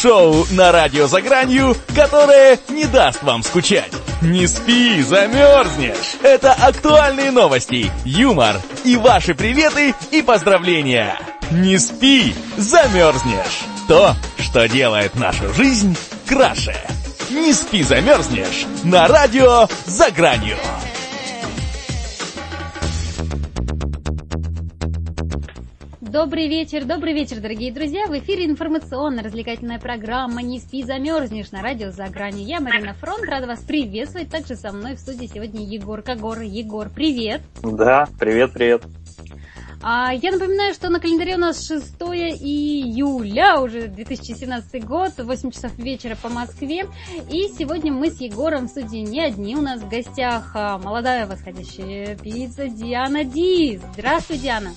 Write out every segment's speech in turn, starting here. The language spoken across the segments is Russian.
Шоу на радио «За гранью», которое не даст вам скучать. Не спи, замерзнешь. Это актуальные новости, юмор и ваши приветы и поздравления. Не спи, замерзнешь. То, что делает нашу жизнь краше. Не спи, замерзнешь. На радио «За гранью». Добрый вечер, дорогие друзья! В эфире информационно-развлекательная программа «Не спи, замерзнешь» на радио «За гранью». Я, Марина Фронт, рада вас приветствовать. Также со мной в студии сегодня Егор Когор. Егор, привет! Да, привет. Я напоминаю, что на календаре у нас 6 июля, уже 2017 год, 8 часов вечера по Москве. И сегодня мы с Егором в студии не одни. У нас в гостях молодая восходящая певица Диана Ди. Здравствуй, Диана!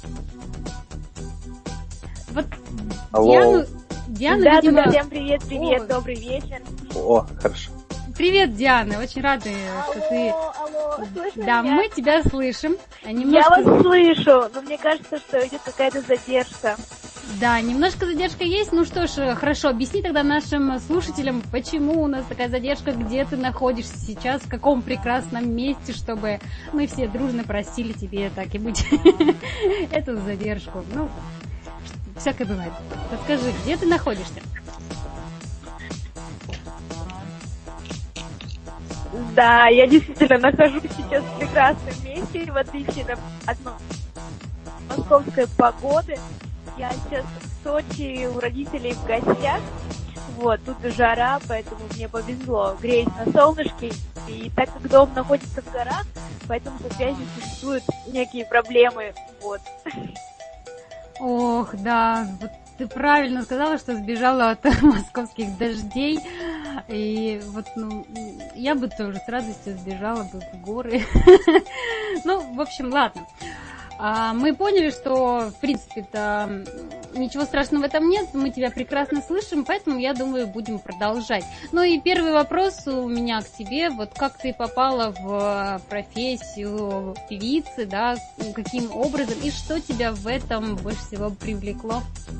Вот Алло. Диана, да, видимо... всем привет, добрый вечер. О, хорошо. Привет, Диана, очень рада, что ты... Алло, слышно Да, меня? мы тебя слышим. Я вас слышу, но мне кажется, что идет какая-то задержка. Да, немножко задержка есть. Ну что ж, хорошо, объясни тогда нашим слушателям, почему у нас такая задержка, где ты находишься сейчас, в каком прекрасном месте, чтобы мы все дружно простили тебе так и быть эту задержку. Ну, всякое бывает. Подскажи, где ты находишься? Да, я действительно нахожусь сейчас в прекрасном месте, в отличие от московской погоды. Я сейчас в Сочи у родителей в гостях. Вот, тут жара, поэтому мне повезло. Греюсь на солнышке. И так как дом находится в горах, поэтому со связью существуют некие проблемы. Вот. Ох, да, вот ты правильно сказала, что сбежала от московских дождей. И вот, я бы тоже с радостью сбежала бы в горы. Ну, в общем, ладно. Мы поняли, что, в принципе-то, ничего страшного в этом нет, мы тебя прекрасно слышим, поэтому, я думаю, будем продолжать. Ну и первый вопрос у меня к тебе, вот как ты попала в профессию певицы, да, каким образом, и что тебя в этом больше всего привлекло?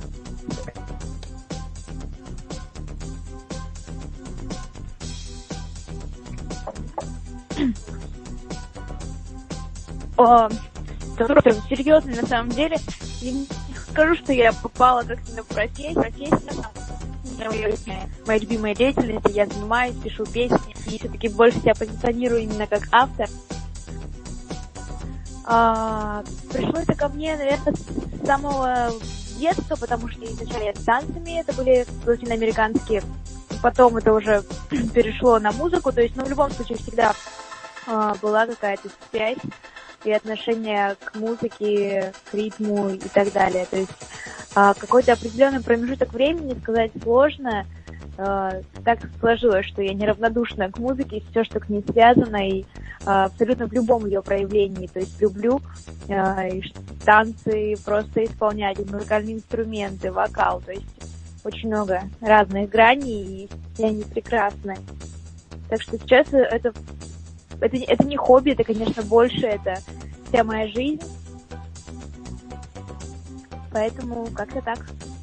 Серьезно, на самом деле, я не скажу, что я попала как-то на профессию, моя любимая деятельность, я занимаюсь, пишу песни, и все-таки больше себя позиционирую именно как автор. Пришло это ко мне, наверное, с самого детства, потому что изначально я с танцами, это были латиноамериканские, потом это уже перешло на музыку, то есть, в любом случае всегда была какая-то связь и отношение к музыке, к ритму и так далее. То есть какой-то определенный промежуток времени сказать сложно. Так сложилось, что я неравнодушна к музыке, все, что к ней связано, и абсолютно в любом ее проявлении. То есть люблю и танцы, просто исполнять, и музыкальные инструменты, вокал. То есть очень много разных граней, и все они прекрасны. Так что сейчас это не хобби, это, конечно, больше, это вся моя жизнь. Поэтому как-то так.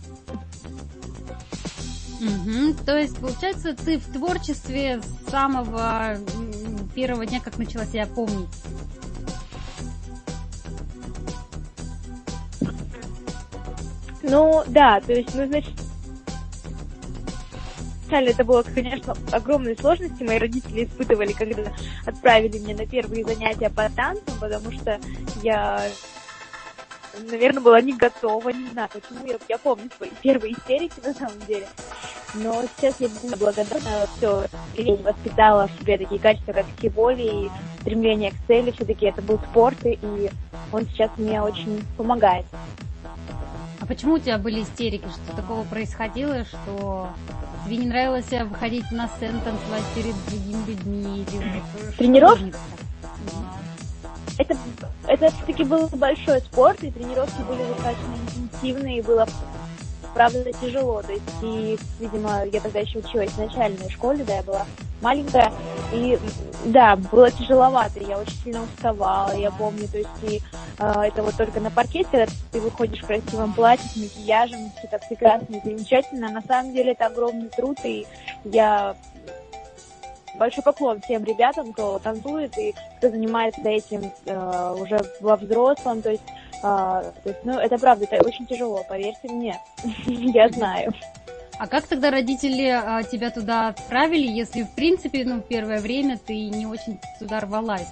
То есть, получается, ты в творчестве с самого первого дня, как начала себя помнить? Ну, да, то есть, значит, это было, конечно, огромные сложности мои родители испытывали, когда отправили меня на первые занятия по танцам, потому что я, наверное, была не готова, не знаю почему, я помню свои первые истерики на самом деле, но сейчас я безумно благодарна, все, я воспитала в себе такие качества, как воли и стремление к цели, все-таки это был спорт, и он сейчас мне очень помогает. А почему у тебя были истерики? Что такого происходило, что тебе не нравилось выходить на сцену, танцевать перед другими людьми? Тренировки? Это все-таки был большой спорт, и тренировки были достаточно интенсивные, было правда, тяжело. То есть, и, видимо, я тогда еще училась в начальной школе, да, я была маленькая, и, да, было тяжеловато, я очень сильно уставала, я помню, то есть, и это вот только на паркете, когда ты выходишь в красивом платье, с макияжем, все так прекрасно и замечательно, на самом деле это огромный труд, и я... Большой поклон всем ребятам, кто танцует и кто занимается этим уже во взрослом, то есть, ну, это правда, это очень тяжело, поверьте мне, я знаю. А как тогда родители тебя туда отправили, если, в принципе, ну, первое время ты не очень туда рвалась?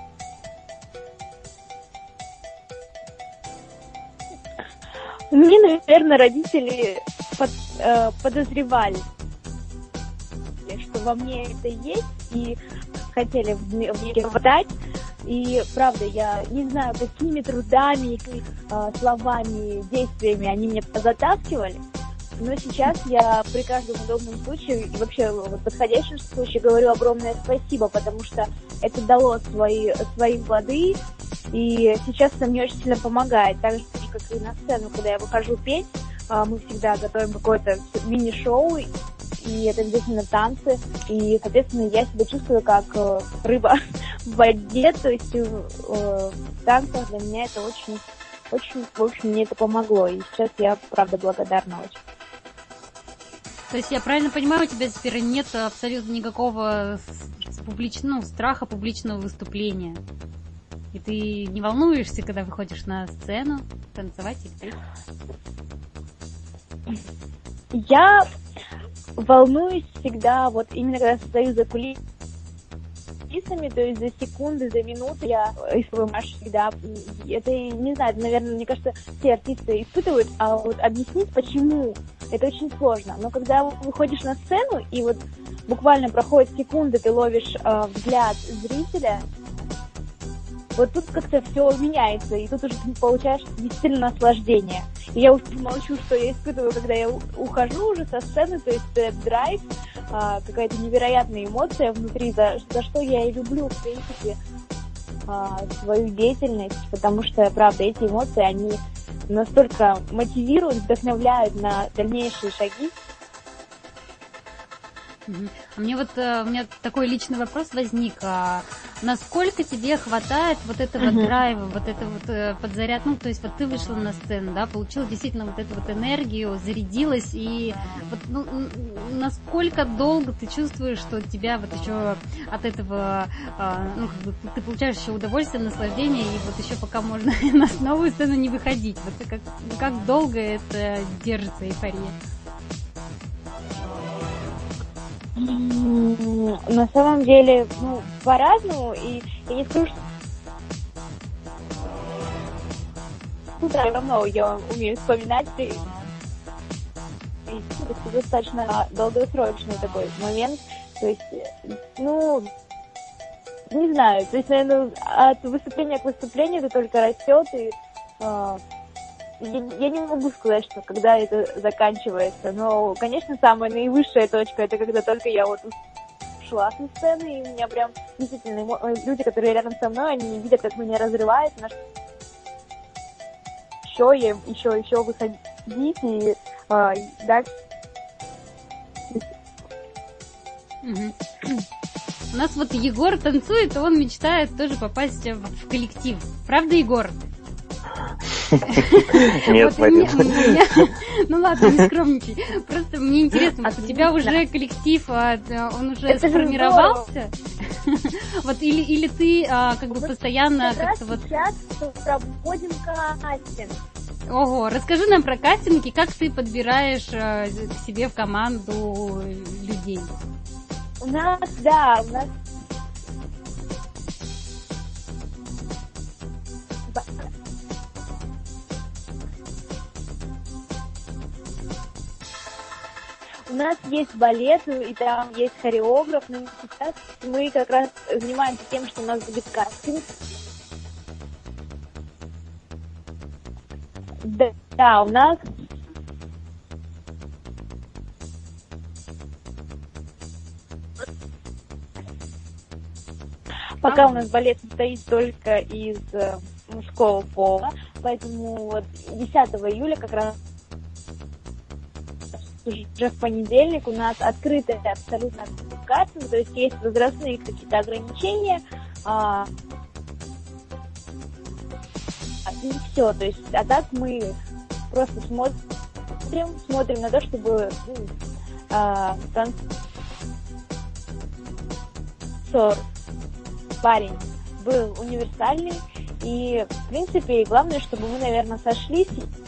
Мне, наверное, родители подозревали, что во мне это есть, и хотели в мне дать. И, правда, я не знаю, какими трудами, словами, действиями они меня затаскивали, но сейчас я при каждом удобном случае и вообще в подходящем случае говорю огромное спасибо, потому что это дало свои плоды, и сейчас это мне очень сильно помогает. Так же, как и на сцену, когда я выхожу петь, мы всегда готовим какое-то мини-шоу, и это обязательно танцы, и, соответственно, я себя чувствую как рыба в воде, то есть в танцах для меня это очень, в общем, мне это помогло, и сейчас я, правда, благодарна очень. То есть я правильно понимаю, у тебя теперь нет абсолютно никакого страха публичного выступления? И ты не волнуешься, когда выходишь на сцену танцевать или петь? Я волнуюсь всегда, вот именно когда стою за кулисами, то есть за секунды, за минуты я испытываю всегда. Это, не знаю, наверное, мне кажется, все артисты испытывают, а вот объяснить, почему, это очень сложно. Но когда выходишь на сцену, и вот буквально проходит секунды, ты ловишь взгляд зрителя, вот тут как-то все меняется, и тут уже получаешь действительно наслаждение. И я уже молчу, что я испытываю, когда я ухожу уже со сцены, то есть этот драйв, какая-то невероятная эмоция внутри, за что я и люблю, в принципе, свою деятельность, потому что, правда, эти эмоции, они настолько мотивируют, вдохновляют на дальнейшие шаги. А мне вот, у меня такой личный вопрос возник. Насколько тебе хватает вот этого драйва, вот это вот подзаряд, ну, то есть вот ты вышла на сцену, да, получила действительно вот эту вот энергию, зарядилась, и вот, ну, насколько долго ты чувствуешь, что тебя вот еще от этого, ну, как бы ты получаешь еще удовольствие, наслаждение, и вот еще пока можно на новую сцену не выходить. Вот как долго это держится, эйфория? На самом деле, ну, по-разному, и я не скажу, что все равно я умею вспоминать, и это достаточно долгосрочный такой момент, то есть, ну, не знаю, то есть, наверное, от выступления к выступлению это только растет, и я не могу сказать, что когда это заканчивается, но, конечно, самая наивысшая точка, это когда только я вот ушла со сцены, и у меня прям действительно люди, которые рядом со мной, они видят, как меня разрывает, на еще выходить, и дальше. У нас вот Егор танцует, и он мечтает тоже попасть в коллектив. Правда, Егор? Нет, ну ладно, не скромничай. Просто мне интересно, у тебя уже коллектив, он уже сформировался? Вот или ты как бы постоянно как-то вот... Сейчас проводим кастинг. Ого, расскажи нам про кастинги, как ты подбираешь к себе в команду людей? У нас У нас есть балет, и там есть хореограф, но сейчас мы как раз занимаемся тем, что у нас будет кастинг. Да, у нас... Пока у нас балет состоит только из мужского пола, поэтому вот 10 июля как раз уже в понедельник у нас открытая абсолютно кастинг, то есть есть возрастные какие-то ограничения, и все, то есть, а так мы просто смотрим на то, чтобы танцор, парень был универсальный, и, в принципе, главное, чтобы мы, наверное, сошлись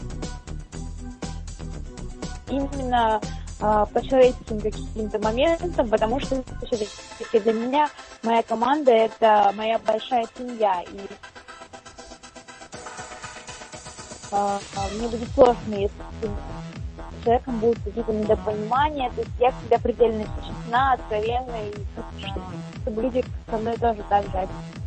именно по человеческим каким-то моментам, потому что все-таки для меня моя команда — это моя большая семья, и мне будет сложно, если с человеком будут какие-то недопонимания, то есть я всегда предельно честна, откровенна, и чтобы люди со мной тоже так же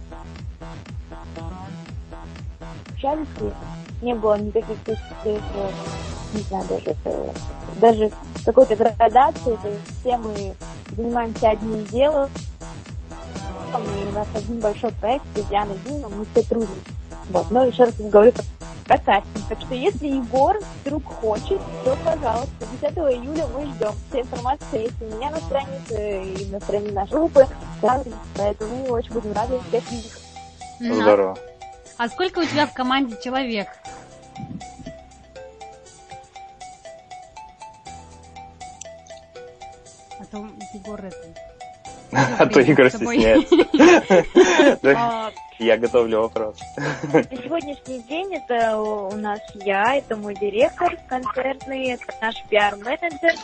общались, и не было никаких не знаю, даже какой-то градации, то есть все мы занимаемся одним делом, и у нас один большой проект, Диана Дима, мы все трудимся. Вот. Но еще раз говорю про кастинг. Так что если Егор вдруг хочет, то, пожалуйста, 10 июля мы ждем. Вся информация есть у меня на странице и на странице нашей группы. Поэтому мы очень будем рады всех видеть. Здорово. А сколько у тебя в команде человек? А то Егор это... А то Игорь стесняется. Я готовлю вопрос. На сегодняшний день это у нас я, это мой директор концертный, это наш пиар-менеджер.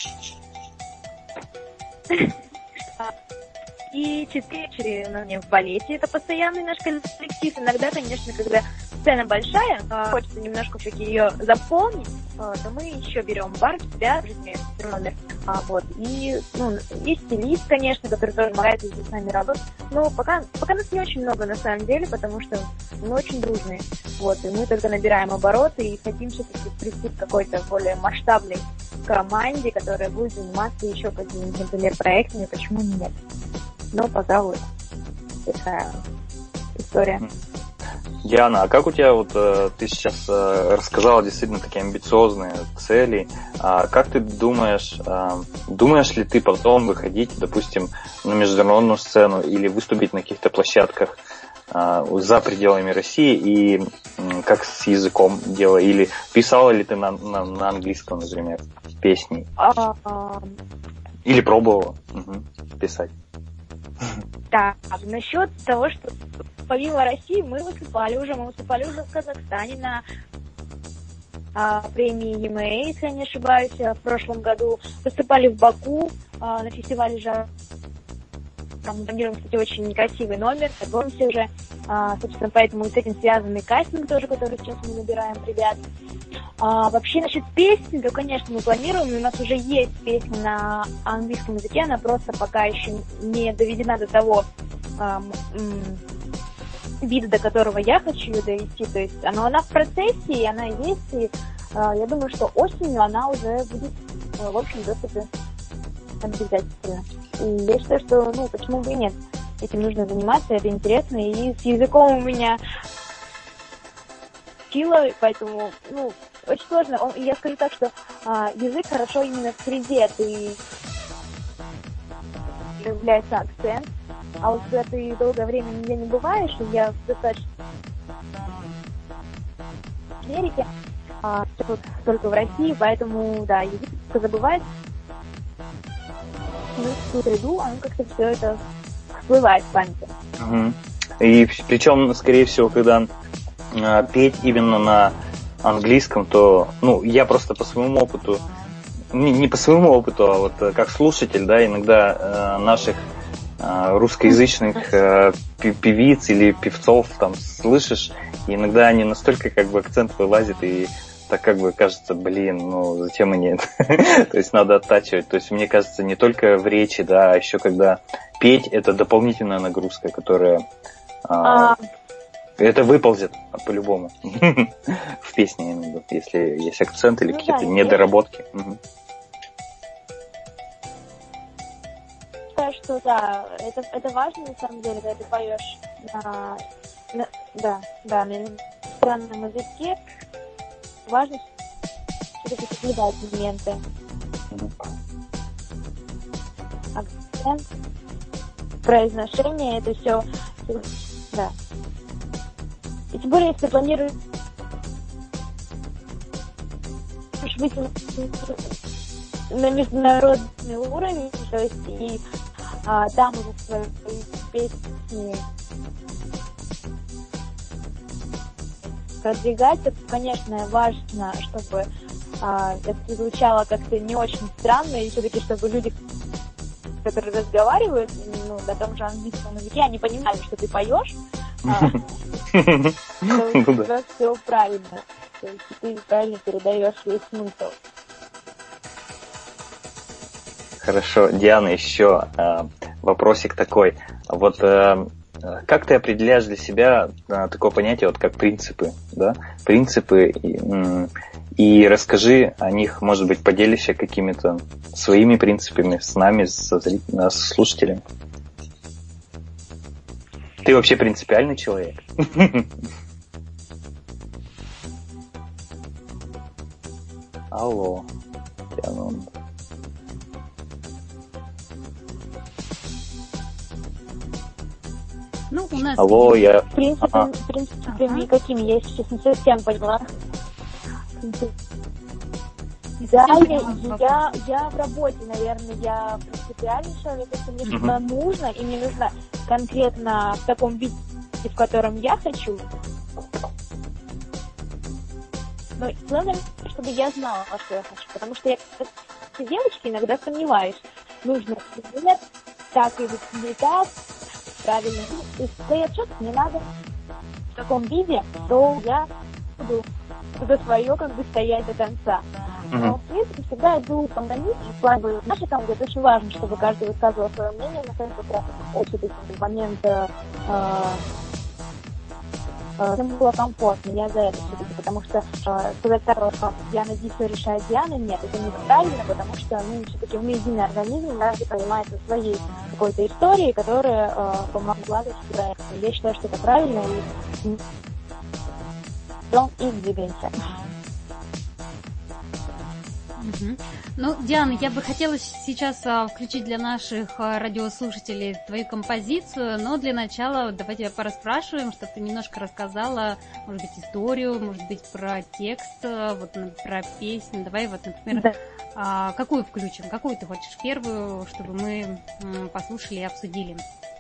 И 4 у меня в балете. Это постоянный наш коллектив. Иногда, конечно, когда сцена большая, хочется немножко все-таки ее заполнить, то мы еще берем бар, себя, номер. Вот. И, есть стилист, конечно, который тоже помогает с нами работать. Но пока нас не очень много на самом деле, потому что мы очень дружные. Вот. И мы только набираем обороты и хотим все-таки прийти к какой-то более масштабной команде, которая будет заниматься еще какими-нибудь, например, проектами. Почему нет? Но пока вот такая история. Диана, а как у тебя, ты сейчас рассказала действительно такие амбициозные цели, как ты думаешь ли ты потом выходить, допустим, на международную сцену или выступить на каких-то площадках за пределами России, и как с языком дело, или писала ли ты на английском, например, песни? Или пробовала писать? Так, насчет того, что помимо России мы выступали уже в Казахстане на премии EMA, если я не ошибаюсь, в прошлом году. Выступали в Баку на фестивале «Жар». Там планируем, кстати, очень красивый номер, готовимся уже. Собственно, поэтому с этим связанный кастинг тоже, который сейчас мы набираем ребят. Вообще, насчет песни, то, конечно, мы планируем. У нас уже есть песня на английском языке, она просто пока еще не доведена до того вида, до которого я хочу ее довести. То есть она в процессе, и она есть, и я думаю, что осенью она уже будет в общем доступе обязательно. И я считаю, что, почему бы и нет. Этим нужно заниматься, это интересно. И с языком у меня сила, поэтому, очень сложно. Я скажу так, что язык хорошо именно в среде. Ты является акцент. А вот когда ты долгое время нигде не бываешь, и я достаточно в Америке, только в России, поэтому, да, язык забывается. В среду, как-то все это всплывает в памяти. И причем, скорее всего, когда петь именно на английском, то, я просто по своему опыту, не по своему опыту, а вот как слушатель, да, иногда наших русскоязычных певиц или певцов там слышишь, и иногда они настолько акцент вылазит, и так кажется, зачем они это? То есть надо оттачивать. То есть мне кажется, не только в речи, да, а еще когда петь, это дополнительная нагрузка, которая это выползет по-любому в песне, именно, если есть акцент или какие-то недоработки. Что да, это важно на самом деле, когда ты поешь на иностранном языке, важно все-таки соблюдать моменты. акцент, произношение, это все, да. И тем более, если планируешь выйти на международный уровень, то есть и там уже свои песни продвигать, то, конечно, важно, чтобы это звучало как-то не очень странно, и все-таки, чтобы люди, которые разговаривают, ну, на том же английском языке, они понимали, что ты поешь, что у тебя все правильно, то есть ты правильно передаешь весь смысл. Хорошо, Диана, еще вопросик такой. Вот как ты определяешь для себя такое понятие, вот как принципы, да? Принципы, и расскажи о них, может быть, поделишься какими-то своими принципами с нами, со слушателями. Ты вообще принципиальный человек? Алло, Диана. Ну, у нас... Алло, я... Принципами какими? Я сейчас не совсем поняла. Да, я в работе, наверное, я принципиальный человек, если мне что-то нужно, и мне нужно конкретно в таком виде, в котором я хочу. Но главное, чтобы я знала, что я хочу, потому что я, как девочка, иногда сомневаюсь. Нужно нет, так или не так, правильно. Если стоять четко, не надо в таком виде, то я буду что-то свое как бы стоять до конца. Но, в принципе, всегда иду компромисс, в плане нашей там, где очень важно, чтобы каждый высказывал свое мнение на какой-то общий момент, всем было комфортно, я за это все-таки, потому что сказать так, что Диана Ди все решает Диана, нет, это неправильно, потому что мы все-таки мы единый организм, каждый занимается своей какой-то историей, которая помогла проекту. Я считаю, что это правильно, и и двигаемся. Ну, Диана, я бы хотела сейчас включить для наших радиослушателей твою композицию, но для начала давай тебя пораспрашиваем, чтобы ты немножко рассказала, может быть, историю, может быть, про текст, вот про песню. Давай вот, например, какую включим? Какую ты хочешь первую, чтобы мы послушали и обсудили?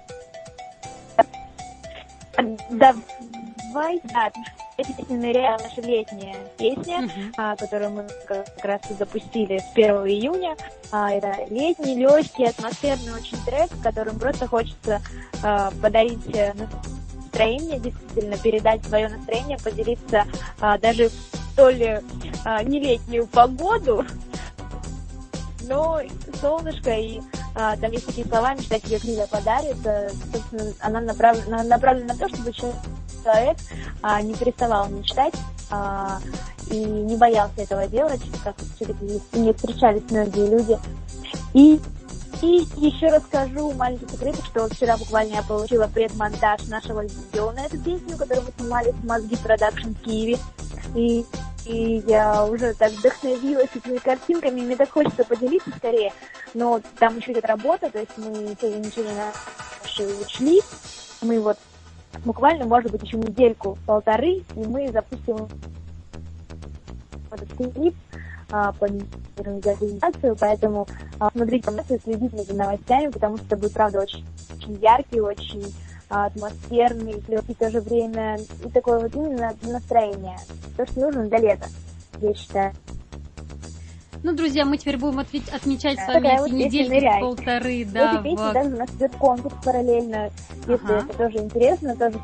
Давай, да. Эти песни реально наша летняя песня, которую мы как раз и запустили с 1 июня. Это летний, легкий, атмосферный очень трек, которым просто хочется подарить настроение, действительно передать свое настроение, поделиться даже в столь нелетнюю погоду, но солнышко и там есть такие слова, мечта тебе крылья подарит. Собственно, она направлена на то, чтобы человек не переставал мечтать и не боялся этого делать, как все-таки не встречались многие люди. И еще расскажу маленький секрет, что вчера буквально я получила предмонтаж нашего видео на эту песню, которую мы снимали с Мозги Продакшн в Киеве. И я уже так вдохновилась этими картинками, мне так хочется поделиться скорее. Но там еще идет работа, то есть мы ничего не учли. Мы вот буквально, может быть, еще недельку-полторы, и мы запустим этот клип, планируем реализацию, поэтому смотрите и следите за новостями, потому что это будет, правда, очень яркий, очень атмосферный, и в то же время и такое вот именно настроение. То, что нужно для лета, я считаю. Ну, друзья, мы теперь будем отмечать с вами эти недельки-полторы. Да, эти песни даже у нас идет конкурс параллельно, если это тоже интересно, тоже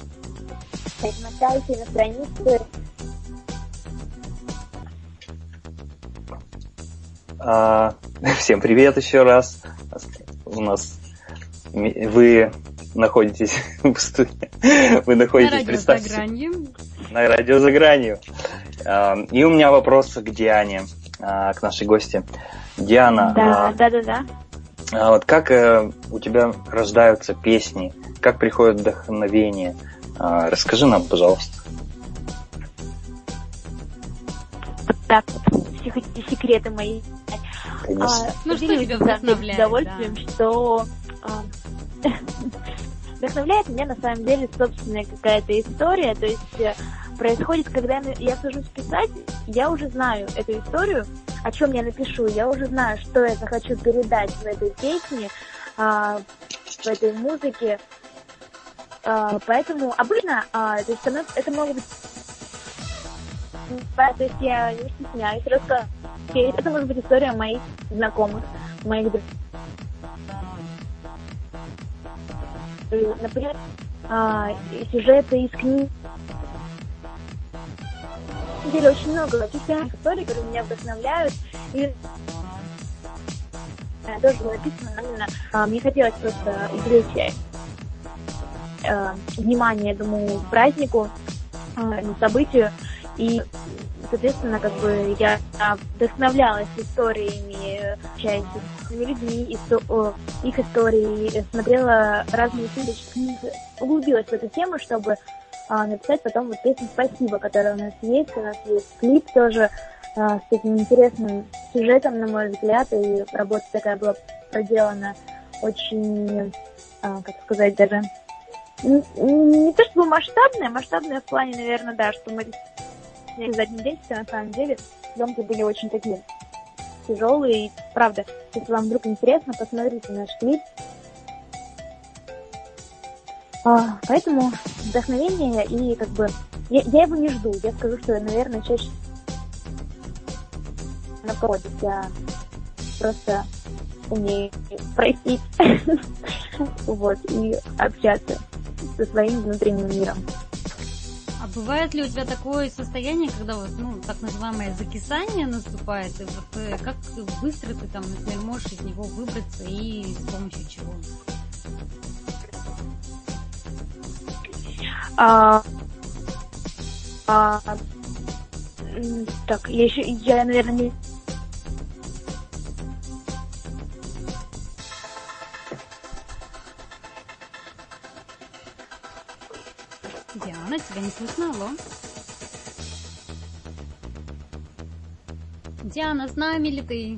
на странице. Всем привет еще раз. У нас вы находитесь в студии. Вы находитесь, представьте, на радио «За гранью». И у меня вопрос к Диане, к нашей гости. Диана, да. Вот как у тебя рождаются песни? Как приходит вдохновение? Расскажи нам, пожалуйста. Так вот, все эти секреты мои. Конечно. Ну, что тебя вдохновляет? С удовольствием, да. что вдохновляет меня на самом деле собственная какая-то история. То есть происходит, когда я сажусь писать, я уже знаю эту историю, о чем я напишу, я уже знаю, что я захочу передать в этой песне, в этой музыке. Поэтому обычно то есть это могут быть... То есть я не стесняюсь рассказать. Это может быть история моих знакомых, моих друзей. Например, сюжеты из книг. На самом деле очень много каких-то историй, которые меня вдохновляют. И тоже было написано именно. Мне хотелось просто извлечь внимание этому празднику, событию. И, соответственно, как бы я вдохновлялась историями, общаясь с людьми, их истории, смотрела разные фильмы, углубилась в эту тему, чтобы написать потом вот песню «Спасибо», которая у нас есть. У нас есть клип тоже с таким интересным сюжетом, на мой взгляд, и работа такая была проделана очень, как сказать, даже не то чтобы масштабная в плане, наверное, да, что мы за один день, все на самом деле съемки были очень такие тяжелые. И, правда, если вам вдруг интересно, посмотрите наш клип. Поэтому вдохновение и как бы... Я его не жду. Я скажу, что, наверное, чаще напротив. Я просто умею просить вот, и общаться со своим внутренним миром. А бывает ли у тебя такое состояние, когда вот, так называемое закисание наступает, и вот как быстро ты там, например, можешь из него выбраться и с помощью чего? Так, я, наверное, не... Диана, тебя не слышно, алло? Диана, с нами ли ты?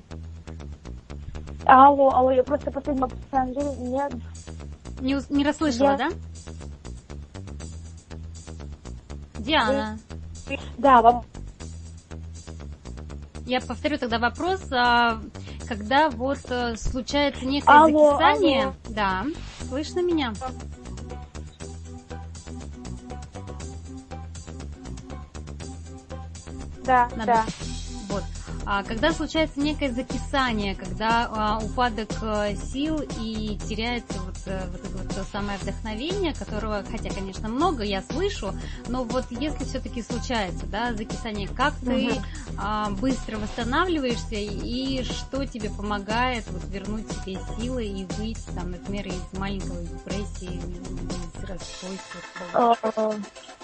Алло, я просто последний, на самом деле, Не расслышала, да? Диана. Да, вам... Я повторю тогда вопрос. Когда вот случается некое закисание... Алло. Да, слышно меня? Да, да. Вот. Когда случается некое закисание, когда упадок сил и теряется вот это вот самое вдохновение, которого, хотя, конечно, много я слышу, но вот если все-таки случается, да, закисание, как ты быстро восстанавливаешься и что тебе помогает вот вернуть себе силы и выйти, там, например, из маленькой депрессии, из расстройства?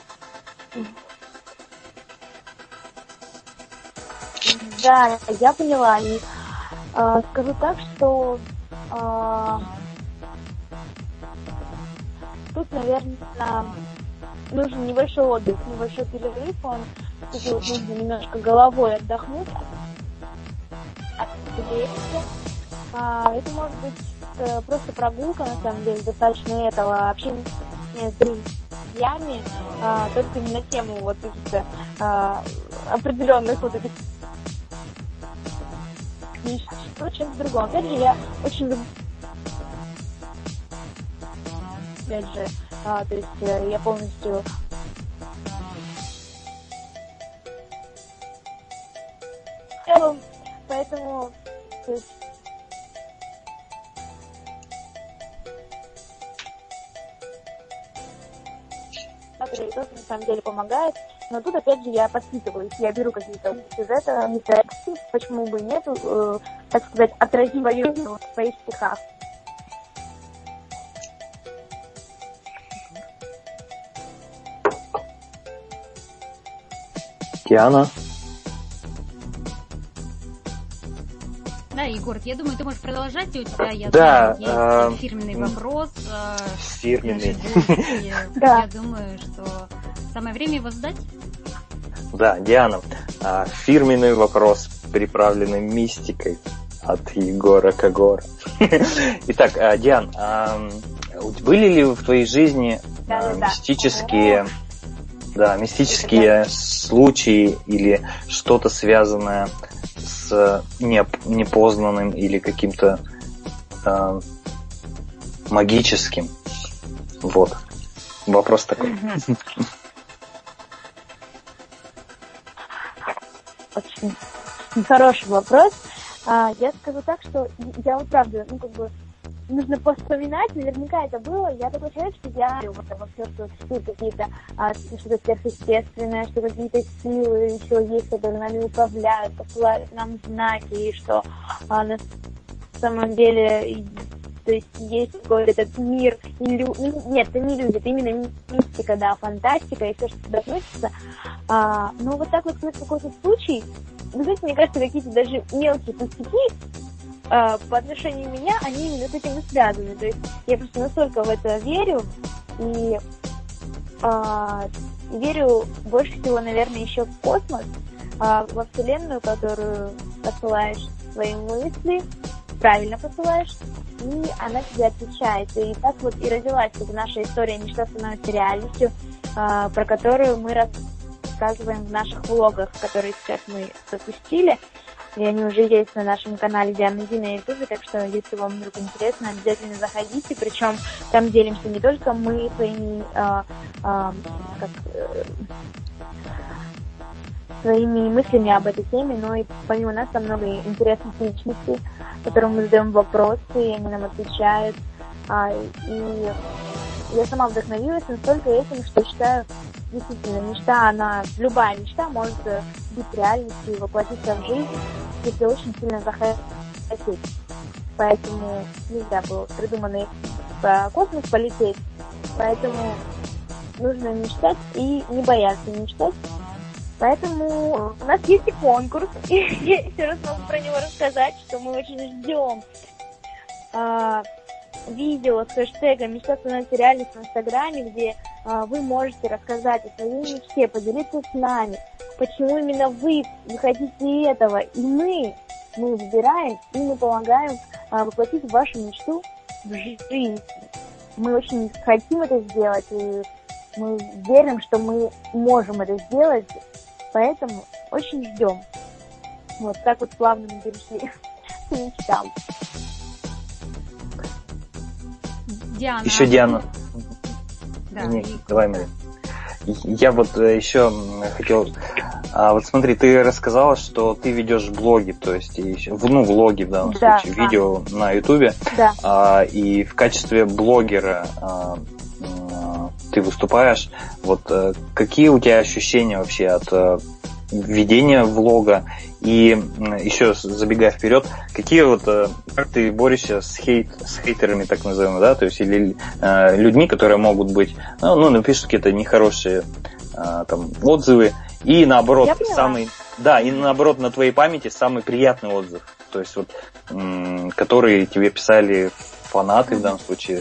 Да, я поняла. И скажу так, что тут, наверное, нужен небольшой отдых, небольшой перерыв. Тут нужно немножко головой отдохнуть. Это может быть просто прогулка, на самом деле, достаточно этого, общение с друзьями, только не на тему вот каких-то определенных вот этих чем-то другом. Опять же, я очень люблю, опять же, то есть я полностью поэтому то есть, тоже на самом деле помогает. Но тут, опять же, я подпитываюсь. Я беру какие-то сюжеты, почему бы и нет, так сказать, отразиваю в своих стихах. Диана? Да, Егор, я думаю, ты можешь продолжать, и у тебя, я да, знаю, есть фирменный вопрос. Фирменный. Я думаю, что самое время его задать. Да, Диана, фирменный вопрос, приправленный мистикой. от Егора Когора. Итак, Диан, были ли в твоей жизни мистические случаи или что-то связанное с непознанным или каким-то магическим? Вот. Вопрос такой. Очень хороший вопрос. Я скажу так, что я вот правда, нужно повспоминать, наверняка это было. Я такой человек, что я верю во все, что существуют какие-то что-то сверхъестественное, что какие-то силы еще есть, которые нами управляют, посылают нам знаки, и что на самом деле то есть какой-то этот мир, нет, это не иллюзия, это именно мистика, да, фантастика и все, что туда относится. Но вот так вот какой-то случай, вы знаете, мне кажется, какие-то даже мелкие пустяки по отношению меня, они именно с этим и связаны. То есть я просто настолько в это верю, и верю больше всего, наверное, еще в космос, во Вселенную, которую посылаешь свои мысли, правильно посылаешь, и она тебе отвечает. И так вот и родилась эта наша история «Мечта становится реальностью», про которую мы рассказываем в наших влогах, которые сейчас мы запустили. И они уже есть на нашем канале Диана Ди на YouTube, так что, если вам вдруг интересно, обязательно заходите. Причем там делимся не только мы своими своими мыслями об этой теме, но и помимо нас там много интересных личностей, которым мы задаем вопросы, и они нам отвечают. И я сама вдохновилась настолько этим, что считаю, действительно, любая мечта может быть реальностью и воплотиться в жизнь, если очень сильно захотеть. Поэтому нельзя было придуманный в космос полететь. Поэтому нужно мечтать и не бояться мечтать. Поэтому у нас есть и конкурс. И я еще раз могу про него рассказать, что мы очень ждем видео с хэштегом «Мечта становится реальностью» в Инстаграме, где вы можете рассказать о своей мечте, поделиться с нами, почему именно вы хотите этого. И мы выбираем, и мы помогаем воплотить вашу мечту в жизнь. Мы очень хотим это сделать, и мы верим, что мы можем это сделать, поэтому очень ждем. Вот так вот плавно мы перешли к мечтам. Диана. Еще Диана. Да, давай, Мария. Я вот еще хотел... вот смотри, ты рассказала, что ты ведешь блоги, то есть влоги в данном случае, видео на Ютубе. Да. И в качестве блогера ты выступаешь. Вот какие у тебя ощущения вообще от ведения влога? И еще забегая вперед, как ты борешься с хейтерами, так называемыми, да, то есть или людьми, которые могут быть, напишут какие-то нехорошие отзывы, и наоборот, на твоей памяти самый приятный отзыв, то есть вот, которые тебе писали фанаты в данном случае.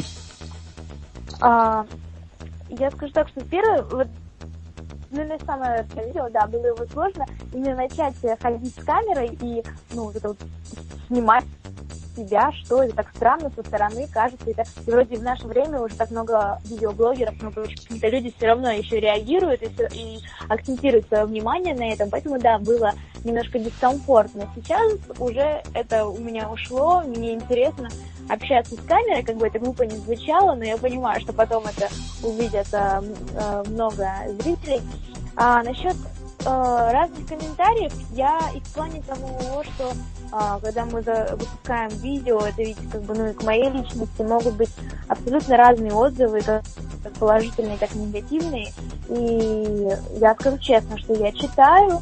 Я скажу так, что первое, самое видео, было его сложно именно начать ходить с камерой и, снимать себя, что это так странно со стороны кажется. И вроде в наше время уже так много видеоблогеров, но почему-то люди все равно еще реагируют и акцентируют свое внимание на этом, поэтому, было немножко дискомфортно. Сейчас уже это у меня ушло, мне интересно общаться с камерой, как бы это глупо не звучало, но я понимаю, что потом это увидят много зрителей. Насчет разных комментариев, я и в плане того, что когда мы выпускаем видео, это ведь и к моей личности могут быть абсолютно разные отзывы, как положительные, так и негативные. И я скажу честно, что я читаю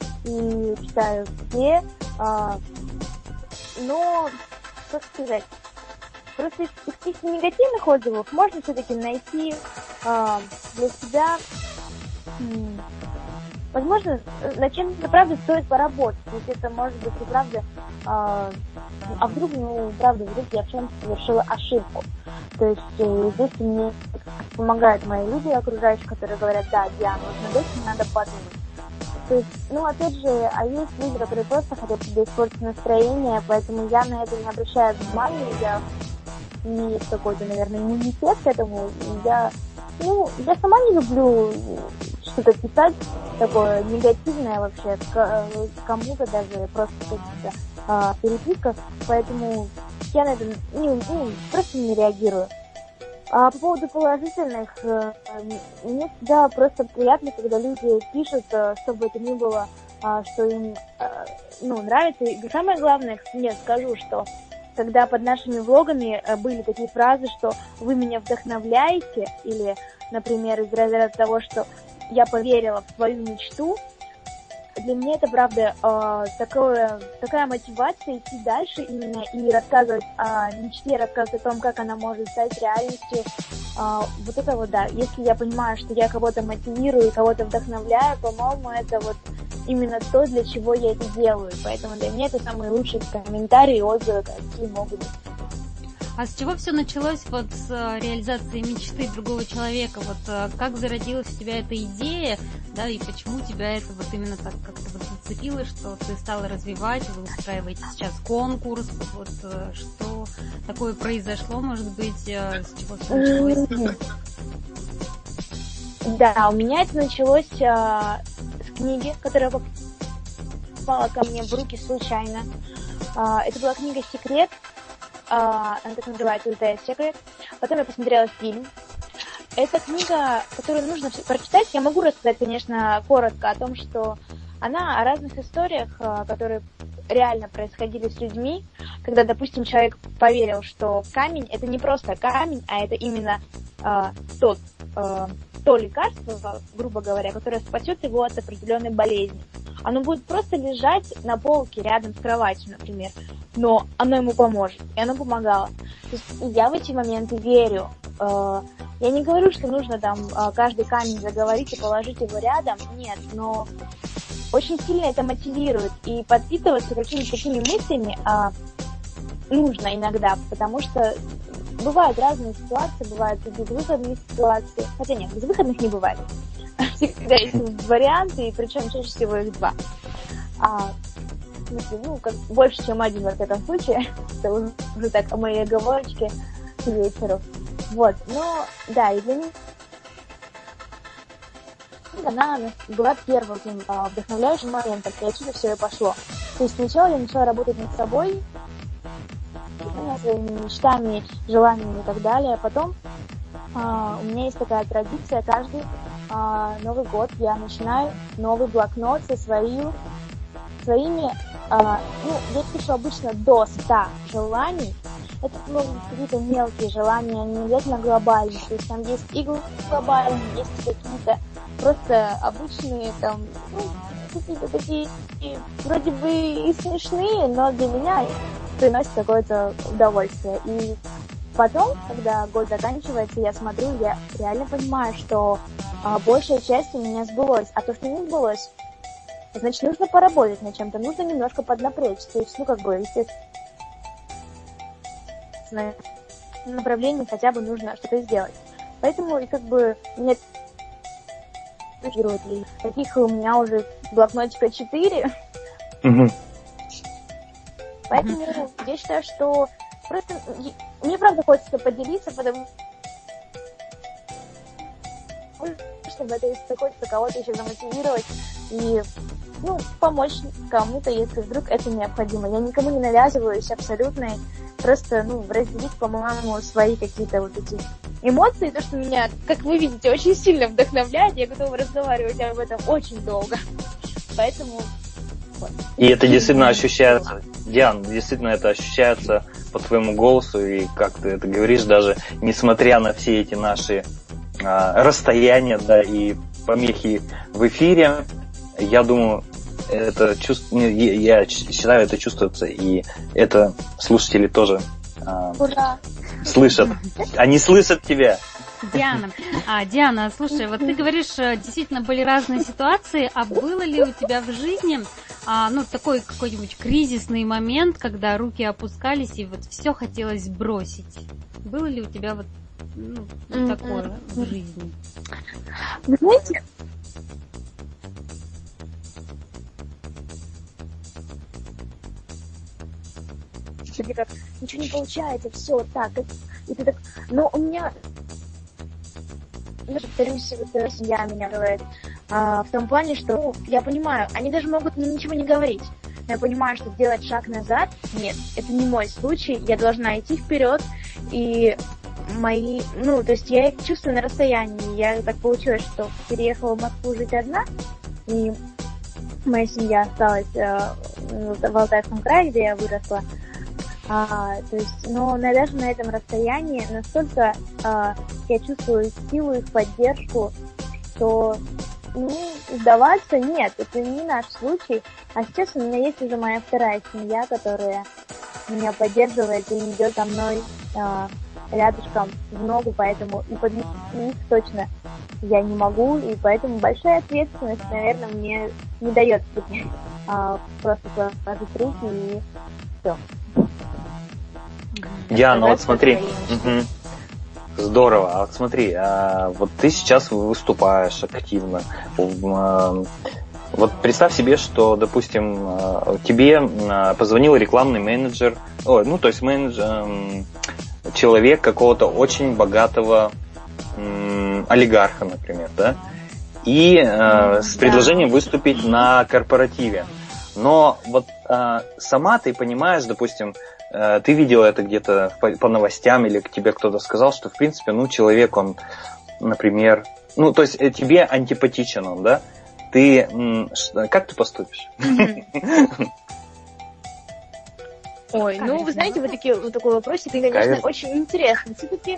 все, но, как сказать, просто из каких-то негативных отзывов можно все-таки найти для себя, возможно, над чем-то, правда, стоит поработать. Ведь это может быть и правда, вдруг я в чем-то совершила ошибку. То есть здесь мне помогают мои люди окружающие, которые говорят: да, Диана, вот над этим надо подумать. То есть, опять же, а есть люди, которые просто хотят себе испортить настроение, поэтому я на это не обращаю внимания, я не есть какой-то, наверное, иммунитет к этому, и я сама не люблю что-то писать такое негативное вообще кому-то, даже просто в каких-то переписках, поэтому я на это просто не реагирую. А по поводу положительных, мне всегда просто приятно, когда люди пишут, что бы это ни было, что им нравится. И самое главное, нет, скажу, что когда под нашими влогами были такие фразы, что вы меня вдохновляете, или, например, из разряда того, что я поверила в свою мечту, для меня это, правда, такая мотивация идти дальше именно и рассказывать о мечте, рассказывать о том, как она может стать реальностью. Вот это вот, да. Если я понимаю, что я кого-то мотивирую и кого-то вдохновляю, по-моему, это вот именно то, для чего я это делаю. Поэтому для меня это самые лучшие комментарии и отзывы, какие могут быть. А с чего все началось вот с реализации мечты другого человека? Вот как зародилась у тебя эта идея, да, и почему тебя это вот именно так как-то вот зацепило, что ты стала развивать, вы устраиваете сейчас конкурс, вот что такое произошло, может быть, с чего все началось? Да, у меня это началось с книги, которая попала ко мне в руки случайно. Это была книга «Секрет». Она так называется «Ultimate Secret». Потом я посмотрела фильм. Это книга, которую нужно прочитать. Я могу рассказать, конечно, коротко о том, что она о разных историях, которые реально происходили с людьми, когда, допустим, человек поверил, что камень — это не просто камень, а это именно то лекарство, грубо говоря, которое спасет его от определенной болезни. Оно будет просто лежать на полке рядом с кроватью, например, но оно ему поможет, и оно помогало. То есть я в эти моменты верю. Я не говорю, что нужно там каждый камень заговорить и положить его рядом, нет, но очень сильно это мотивирует, и подпитываться какими-то такими мыслями нужно иногда, потому что бывают разные ситуации, бывают и безвыходные ситуации, хотя нет, безвыходных не бывает. Всегда есть варианты, и причем чаще всего их два. В смысле, больше, чем один в этом случае. Это уже так о моей оговорочке к вечеру. Вот, но, да, и для меня она была первым вдохновляющим моментом, и отсюда все и пошло. То есть сначала я начала работать над собой, своими мечтами, желаниями и так далее, а потом у меня есть такая традиция, каждый Новый год я начинаю новый блокнот со своими, я пишу обычно до 100 желаний. Это какие-то мелкие желания, не обязательно глобальные. То есть там есть и глобальные, есть какие-то просто обычные, там, какие-то такие, вроде бы и смешные, но для меня приносит какое-то удовольствие. И потом, когда год заканчивается, я смотрю, я реально понимаю, что большая часть у меня сбылось. А то, что не сбылось, значит, нужно поработать над чем-то, нужно немножко поднапрячься. То есть, естественно, направлении хотя бы нужно что-то сделать. Поэтому, нет таких у меня уже блокнотика 4. Поэтому я считаю, что просто мне правда хочется поделиться, потому что в этой истории хочется кого-то еще замотивировать и помочь кому-то, если вдруг это необходимо. Я никому не навязываюсь абсолютно, просто разделить, по-моему, свои какие-то вот эти эмоции, то, что меня, как вы видите, очень сильно вдохновляет, я готова разговаривать об этом очень долго. Поэтому... Вот. И это действительно ощущается, Диан, действительно это ощущается по твоему голосу, и как ты это говоришь, даже несмотря на все эти наши расстояния, да, и помехи в эфире, я думаю, это я считаю, это чувствуется, и это слушатели тоже слышат. Они слышат тебя. Диана, слушай, вот ты говоришь, действительно были разные ситуации, а было ли у тебя в жизни такой какой-нибудь кризисный момент, когда руки опускались и вот все хотелось бросить? Было ли у тебя вот такое в жизни? Вы знаете, вроде как ничего не получается, все так, и ты так, но у меня, повторюсь, семья меня говорит, в том плане, что я понимаю, они даже могут мне ничего не говорить, но я понимаю, что сделать шаг назад, нет, это не мой случай, я должна идти вперед, и мои, то есть я их чувствую на расстоянии, я так получилось, что переехала в Москву жить одна, и моя семья осталась в Алтайском крае, где я выросла. То есть, но даже на этом расстоянии настолько я чувствую силу и поддержку, что сдаваться нет, это не наш случай. А сейчас у меня есть уже моя вторая семья, которая меня поддерживает и идет со мной рядышком в ногу, поэтому и подвести их точно я не могу, и поэтому большая ответственность, наверное, мне не дает просто сложить руки и все. Диана, вот смотри. Здорово. А вот смотри, вот ты сейчас выступаешь активно. Вот представь себе, что, допустим, тебе позвонил рекламный менеджер, то есть менеджер, человек какого-то очень богатого олигарха, например, да, и с предложением выступить на корпоративе. Но вот сама ты понимаешь, допустим, ты видел это где-то по новостям или к тебе кто-то сказал, что, в принципе, человек, он, например, то есть тебе антипатичен он, да? Ты, как ты поступишь? Ой, вы знаете, вот такой вопросик, и, конечно, очень интересный. Все-таки,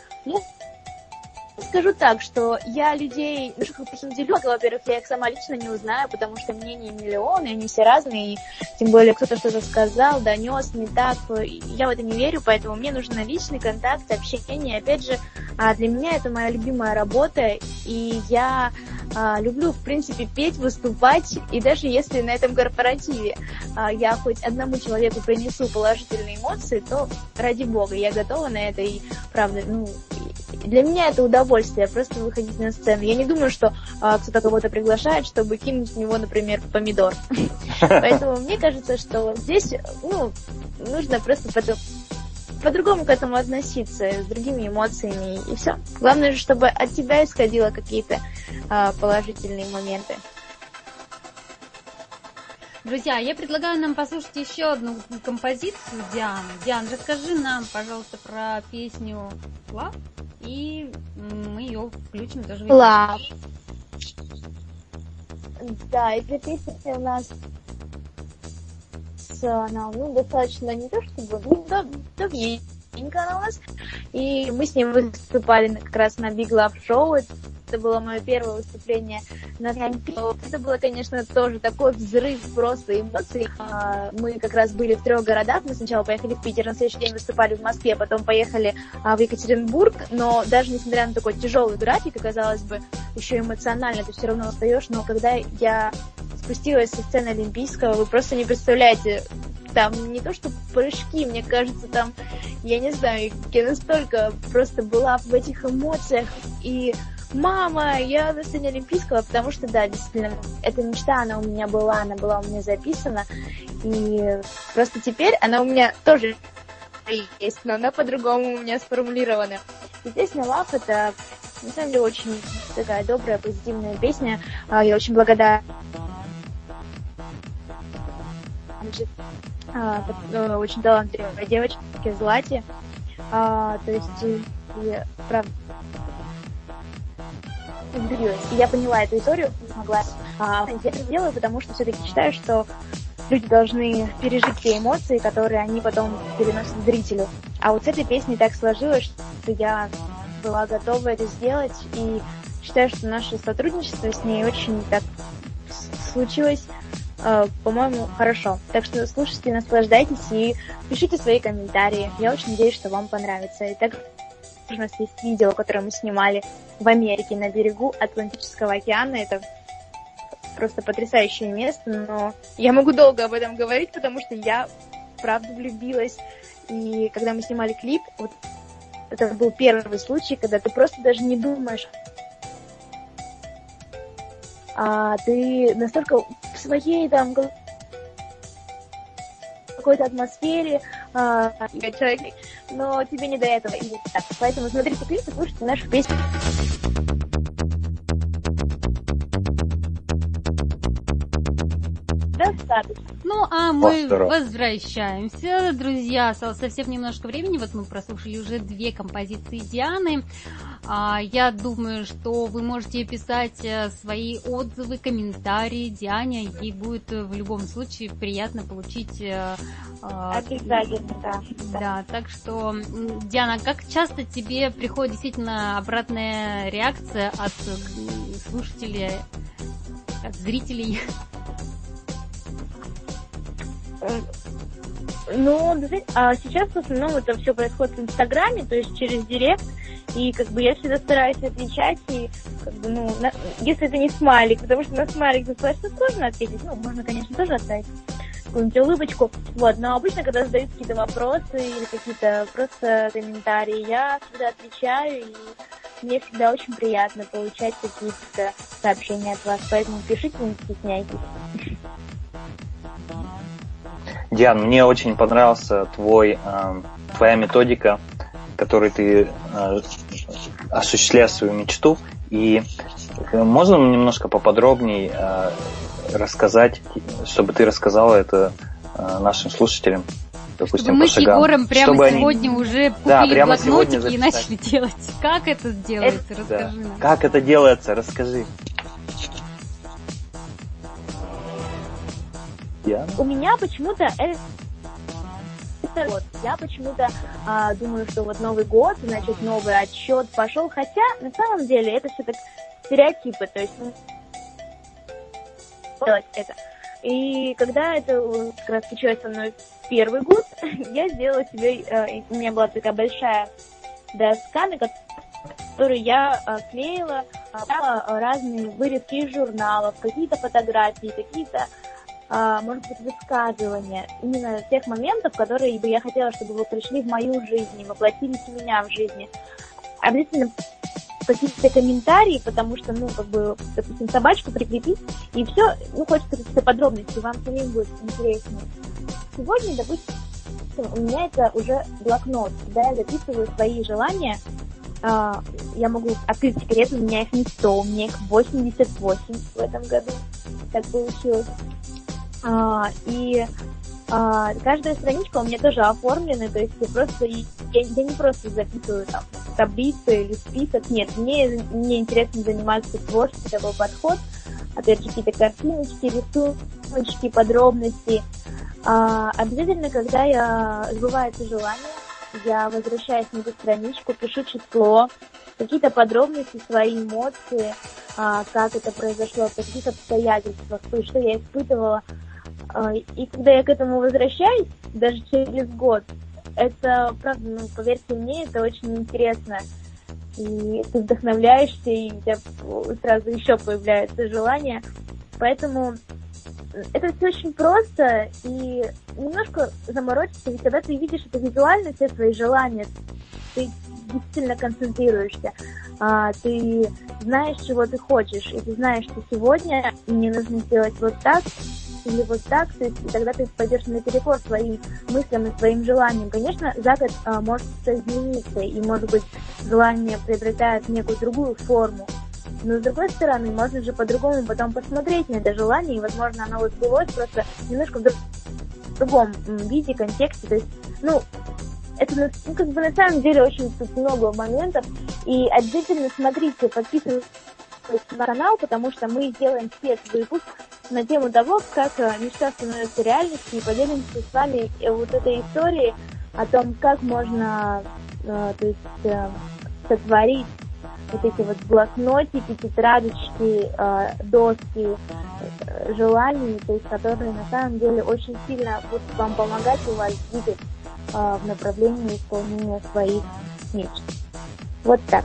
скажу так, что я людей, не делю, во-первых, я их сама лично не узнаю, потому что мнений миллионы, они все разные, и тем более кто-то что-то сказал, донес, не так, я в это не верю, поэтому мне нужен личный контакт, общение, опять же, для меня это моя любимая работа, и я люблю, в принципе, петь, выступать, и даже если на этом корпоративе я хоть одному человеку принесу положительные эмоции, то ради бога, я готова на это, и правда, для меня это удовольствие, просто выходить на сцену. Я не думаю, что кто-то кого-то приглашает, чтобы кинуть в него, например, помидор. Поэтому мне кажется, что здесь, нужно просто по-другому к этому относиться, с другими эмоциями, и все. Главное же, чтобы от тебя исходило какие-то положительные моменты. Друзья, я предлагаю нам послушать еще одну композицию Дианы. Диан, расскажи нам, пожалуйста, про песню «Love», и мы ее включим тоже в «Love». Да, эта песня у нас она, достаточно не то чтобы, давненько она у нас, и мы с ним выступали как раз на Big Love Show. Это было мое первое выступление на Олимпиаде. Это было, конечно, тоже такой взрыв просто эмоций. Мы как раз были в 3 городах. Мы сначала поехали в Питер, на следующий день выступали в Москве, потом поехали в Екатеринбург. Но даже несмотря на такой тяжелый график, и, казалось бы, еще эмоционально ты все равно устаешь, но когда я спустилась со сцены Олимпийского, вы просто не представляете, там не то что прыжки, мне кажется, там, я не знаю, я настолько просто была в этих эмоциях, и мама, я на сцене Олимпийского, потому что, да, действительно, эта мечта, она у меня была, она была у меня записана, и просто теперь она у меня тоже есть, но она по-другому у меня сформулирована. И песня «Love» — это, на самом деле, очень такая добрая, позитивная песня. Я очень благодарна очень талантливой девочке Злате. То есть, правда, и я поняла эту историю, смогла. Я это делаю, потому что все-таки считаю, что люди должны пережить те эмоции, которые они потом переносят зрителю. А вот с этой песней так сложилось, что я была готова это сделать, и считаю, что наше сотрудничество с ней очень так случилось, по-моему, хорошо. Так что слушайте, наслаждайтесь и пишите свои комментарии. Я очень надеюсь, что вам понравится. И также у нас есть видео, которое мы снимали в Америке на берегу Атлантического океана. Это просто потрясающее место, но я могу долго об этом говорить, потому что я правда влюбилась. И когда мы снимали клип, вот это был первый случай, когда ты просто даже не думаешь, ты настолько в своей там какой-то атмосфере, человек, но тебе не до этого. И так. Поэтому смотрите клипы, слушайте нашу песню. Достаточно. Ну, а мы Здорово. возвращаемся, друзья. Осталось совсем немножко времени. Вот мы прослушали уже 2 композиции Дианы. Я думаю, что вы можете писать свои отзывы, комментарии Диане. Ей будет в любом случае приятно получить... Обязательно, да. Да, так что, Диана, как часто тебе приходит действительно обратная реакция от слушателей, от зрителей? Ну, сейчас в основном это все происходит в Инстаграме, то есть через Директ, и как бы я всегда стараюсь отвечать, и как бы, ну, если это не смайлик, потому что на смайлик достаточно сложно ответить, ну, можно, конечно, тоже оставить какую-нибудь улыбочку, вот, но обычно, когда задают какие-то вопросы или какие-то просто комментарии, я всегда отвечаю, и мне всегда очень приятно получать какие-то сообщения от вас, поэтому пишите, не стесняйтесь. Диан, мне очень понравился твоя методика, которой ты осуществляешь свою мечту. И можно немножко поподробнее рассказать, чтобы ты рассказала это нашим слушателям, допустим, чтобы мы по шагам. с Егором прямо чтобы сегодня они... уже купили да, прямо блокнотики и записать. начали делать. Как это делается? Расскажи нам. Как это делается? Расскажи. Диана? У меня почему-то вот, я почему-то думаю, что вот Новый год, значит, новый отсчет пошел, хотя на самом деле это все так стереотипы, то есть делать это. И когда это как раз случилось со мной в первый год, я сделала себе, у меня была такая большая доска, на которую я клеила разные вырезки из журналов, какие-то фотографии, какие-то может быть, высказывания именно тех моментов, которые бы я хотела, чтобы вы пришли в мою жизнь, воплотились у меня в жизни. Обязательно какие-то комментарии, потому что, ну, как бы, допустим, собачку прикрепить, и все, ну, хочется какие-то подробности, вам самим будет интереснее. Сегодня, допустим, у меня это уже блокнот, да, я записываю свои желания. Я могу открыть секрет, у меня их не 100, у меня их 88 в этом году, так получилось. И каждая страничка у меня тоже оформлена, то есть я не просто записываю там таблицы или список, нет, мне интересно заниматься творчеством, такой подход, опять же какие-то картиночки, рисуночки, подробности. Обязательно, когда я сбывается желание, я возвращаюсь на эту страничку, пишу число, какие-то подробности, свои эмоции, как это произошло, в каких обстоятельствах, что я испытывала. И когда я к этому возвращаюсь, даже через год, это, правда, ну, поверьте мне, это очень интересно. И ты вдохновляешься, и у тебя сразу еще появляется желание. Поэтому это все очень просто, и немножко заморочиться, ведь когда ты видишь это визуально, все свои желания, ты действительно концентрируешься, ты знаешь, чего ты хочешь, и ты знаешь, что сегодня мне нужно сделать вот так или вот так, то есть, и тогда ты пойдешь наперекор своим мыслям и своим желаниям. Конечно, за год может все измениться, и, может быть, желание приобретает некую другую форму, но, с другой стороны, можно же по-другому потом посмотреть на это желание, и, возможно, оно вот сбылось просто немножко в другом виде, контексте, то есть, ну, это, ну, как бы, на самом деле, очень тут много моментов, и обязательно смотрите, подписывайтесь на канал, потому что мы сделаем спецвыпуск на тему того, как мечта становится реальностью, и поделимся с вами вот этой историей о том, как можно, то есть, сотворить вот эти вот блокнотики, тетрадочки, доски желаний, то есть, которые на самом деле очень сильно будут вам помогать и вас двигать в направлении исполнения своих мечт. Вот так.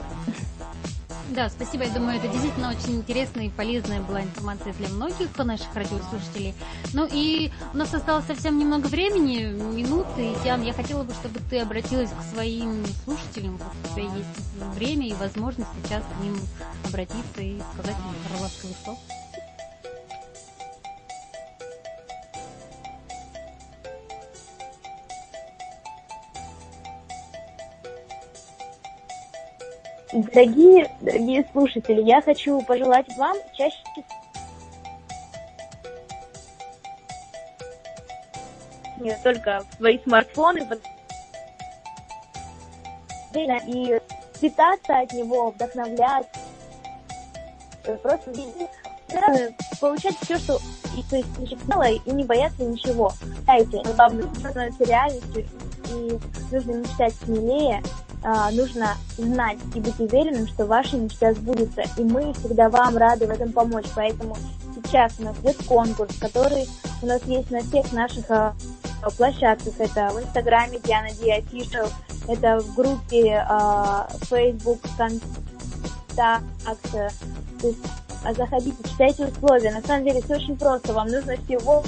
Да, спасибо. Я думаю, это действительно очень интересная и полезная была информация для многих наших радиослушателей. Ну и у нас осталось совсем немного времени, минуты. Диан, я хотела бы, чтобы ты обратилась к своим слушателям. У тебя есть время и возможность сейчас к ним обратиться и сказать им пару ласковых слов. Дорогие слушатели, я хочу пожелать вам чаще не только в свои смартфоны и питаться от него, вдохновляться, просто получать все, что и не бояться ничего. Знаете, главное становится реальностью, и нужно мечтать смелее, нужно знать и быть уверенным, что ваша мечта сбудется, и мы всегда вам рады в этом помочь. Поэтому сейчас у нас идет конкурс, который у нас есть на всех наших площадках. Это в Инстаграме Диана Ди Official, это в группе Facebook, ВКонтакте. То есть заходите, читайте условия. На самом деле все очень просто. Вам нужно всего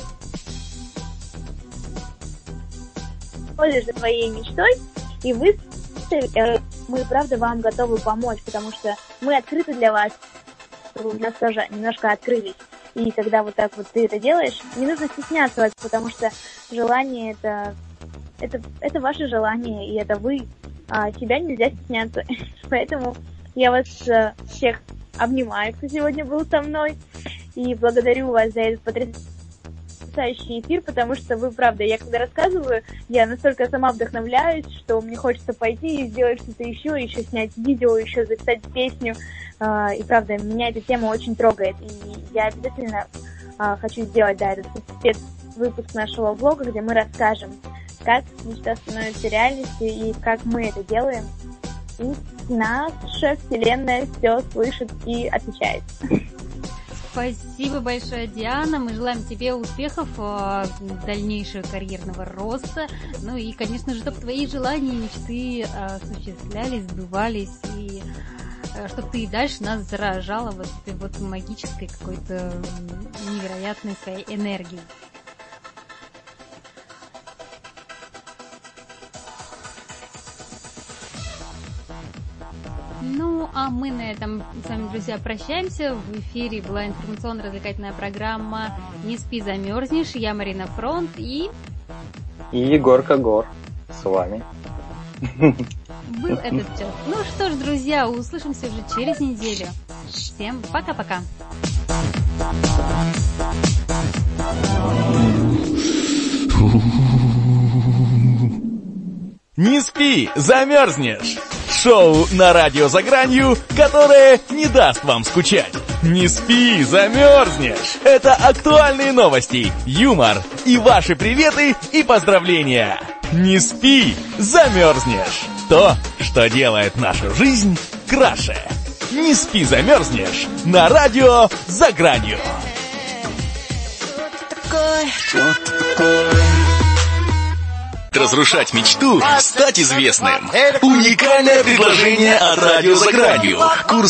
за своей мечтой, и мы, правда, вам готовы помочь, потому что мы открыты для вас. У нас тоже немножко открылись. И когда вот так вот ты это делаешь, не нужно стесняться, потому что желание это ваше желание, и это вы. А себя нельзя стесняться. Поэтому я вас всех обнимаю, кто сегодня был со мной, и благодарю вас за этот потрясающий эфир, потому что вы, правда, я когда рассказываю, я настолько сама вдохновляюсь, что мне хочется пойти и сделать что-то еще снять видео, еще записать песню. И, правда, меня эта тема очень трогает. И я обязательно хочу сделать, этот спецвыпуск нашего влога, где мы расскажем, как мечта становится реальностью и как мы это делаем. И наша Вселенная все слышит и отвечает. Спасибо большое, Диана. Мы желаем тебе успехов, дальнейшего карьерного роста. Ну и, конечно же, чтобы твои желания и мечты осуществлялись, сбывались, и чтобы ты и дальше нас заражала вот этой вот магической какой-то невероятной своей энергией. Ну, а мы на этом с вами, друзья, прощаемся. В эфире была информационно-развлекательная программа «Не спи, замерзнешь». Я Марина Фронт и Егор Когор с вами. Был этот час. Ну что ж, друзья, услышимся уже через неделю. Всем пока-пока. Не спи, замерзнешь! Шоу на радио «За гранью», которое не даст вам скучать. Не спи, замерзнешь! Это актуальные новости, юмор и ваши приветы и поздравления. Не спи, замерзнешь! То, что делает нашу жизнь краше. Не спи, замерзнешь! На радио «За гранью». Разрушать мечту, стать известным. Уникальное предложение от радио «За гранью». Курс